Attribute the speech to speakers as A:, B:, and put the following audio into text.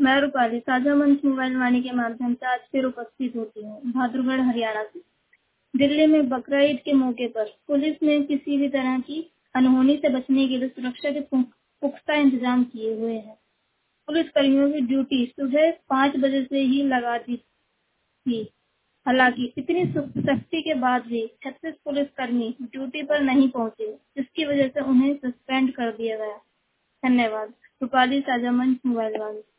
A: मैं रूपाली साझा मंच मोबाइल वाणी के माध्यम से आज फिर उपस्थित होती हूँ भादुरगढ़ हरियाणा से। दिल्ली में बकरा ईद के मौके पर पुलिस ने किसी भी तरह की अनहोनी से बचने के लिए सुरक्षा के पुख्ता इंतजाम किए हुए हैं। पुलिस कर्मियों की ड्यूटी सुबह 5 बजे से ही लगा दी थी। हालांकि इतनी सख्ती के बाद भी 36 पुलिसकर्मी ड्यूटी पर नहीं पहुंचे, जिसकी वजह से उन्हें सस्पेंड कर दिया गया। धन्यवाद। रूपाली साझा मंच मोबाइल वाणी।